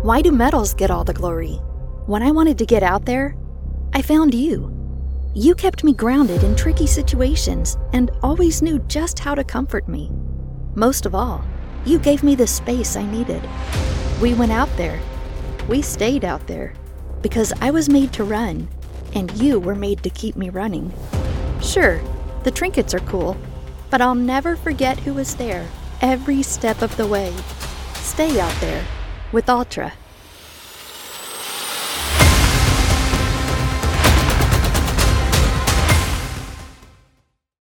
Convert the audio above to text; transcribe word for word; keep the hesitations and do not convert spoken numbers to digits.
Why do medals get all the glory? When I wanted to get out there, I found you. You kept me grounded in tricky situations and always knew just how to comfort me. Most of all, you gave me the space I needed. We went out there. We stayed out there. Because I was made to run, and you were made to keep me running. Sure, the trinkets are cool, but I'll never forget who was there every step of the way. Stay out there with Altra.